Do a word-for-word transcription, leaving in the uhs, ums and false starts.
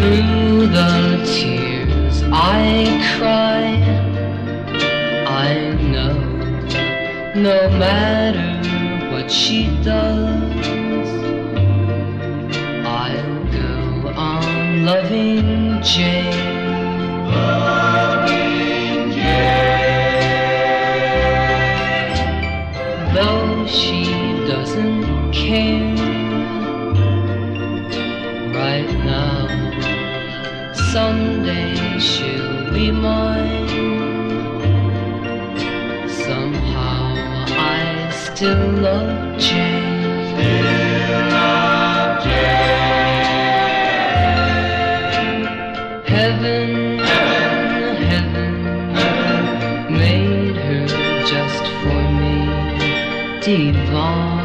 Through the tears I cry, I know no matter what she does, I'll go on loving Jane, loving Jane, though she doesn't care right now. Someday she'll be mine. Somehow I still love Jane. Still love Jane. Heaven, heaven, heaven made her just for me. Divine.